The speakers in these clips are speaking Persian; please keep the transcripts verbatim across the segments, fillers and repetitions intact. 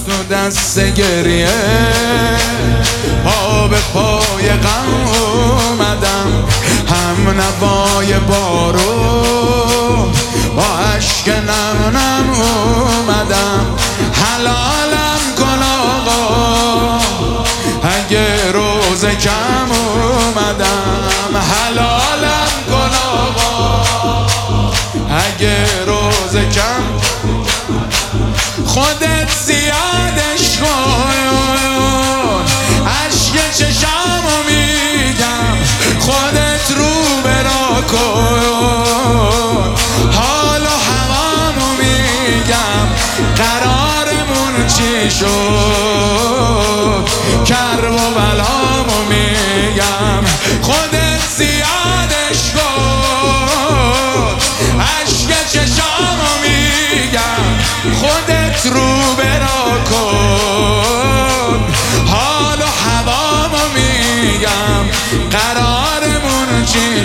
تو دست گریه پا به پای غم اومدم، هم نوای بارو با عشق نم نم اومدم. حلالم کن آقا اگه روز کم اومدم، حلالم کن آقا اگه روز کم. خودت زیادش کن عشق چشمو میگم، خودت رو برا کن حال و هوامو میگم. قرارمون چی شد کرب و بلامو میگم. خودت زیادش کن عشق چشمو میگم، خودت رو برا کن حال و هوامو میگم. قرارمون چی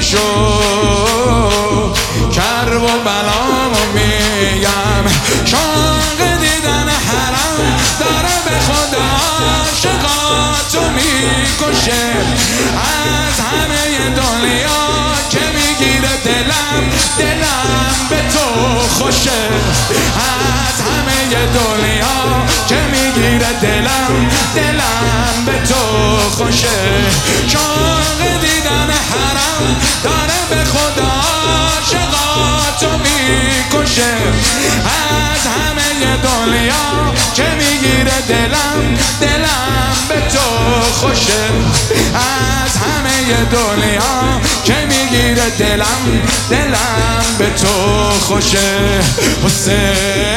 شد کرب و بلامو میگم. شوق دیدن حرم داره به خدا عاشقاتو میکشه، از همه دنیا که میگیره دلم دلم به تو خوشه، از همه دنیا که میگیره دلم دلم به تو خوشه. شوق دیدن حرم داره به خدا عاشقاتو میکشه، از همه دنیا که میگیره دلم دلم به تو خوشه، از همه دنیا که میگیره دلم دلم به تو خوشه. حسین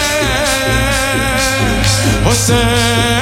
حسین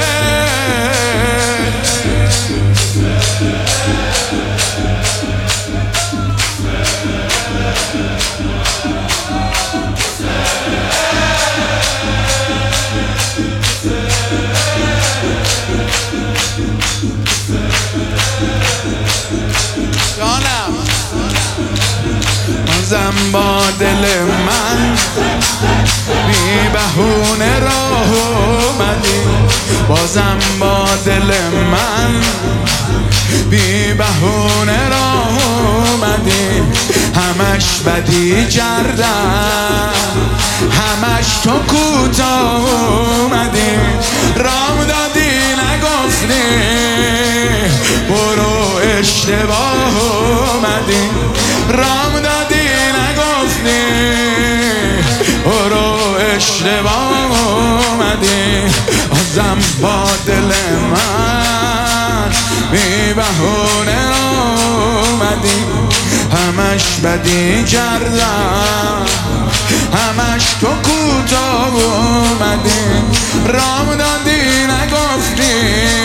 بازم با دل من بی بهونه راه اومدی، بازم با دل من بی بهونه راه اومدی. همش بدی کردم همش تو کوتاه اومدی، رام دادی نگفتی برو اشتباه اومدی، رام دادی نگفتی برو اشتباه اومدی. بازم با دل من بی بهونه اومدی، همش بدی کردم همش تو کوتاه اومدی، رام دادی نگفتی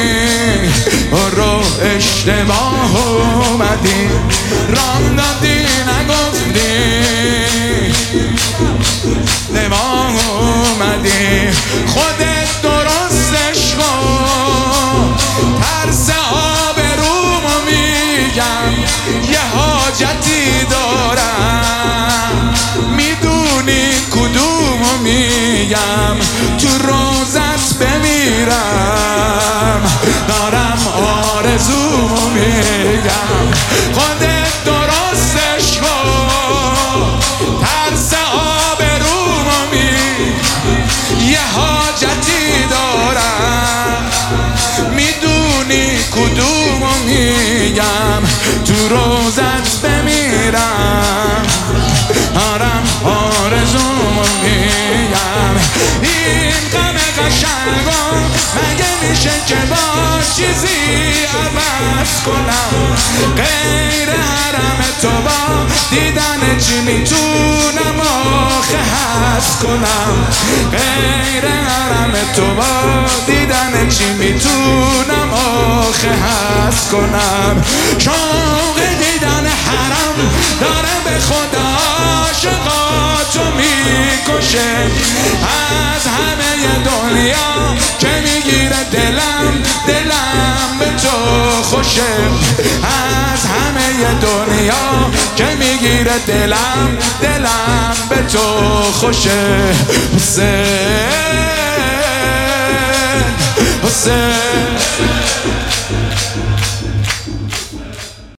برو اشتباه اومدی، رام دادی نگفتی اشتباه اومدی. خودت درستش کن ترس آبرومو میگم، یه حاجتی دارم میدونی کدومو میگم، تو روزت بمیرم دارم آرزومو میگم. خودت درستش کن ترس آبرومو میگم، یه حاجتی دارم میدونی کدومو میگم، تو روزت بمیرم دارم آرزومو میگم. این غم قشنگا مگه میشه که با چیزی عوض کنم؟ غیر حرم تو با دیدن چی میتونم آخه حس کنم؟ غیر حرم تو با دیدن چی میتونم آخه حس کنم؟ شوق دیدن حرم داره به خدا عاشقاتو میکشه، از همه دنیا که میگیره دلم دلم به تو خوشه، از همه دنیا که میگیره دلم دلم به تو خوشه. حسین حسین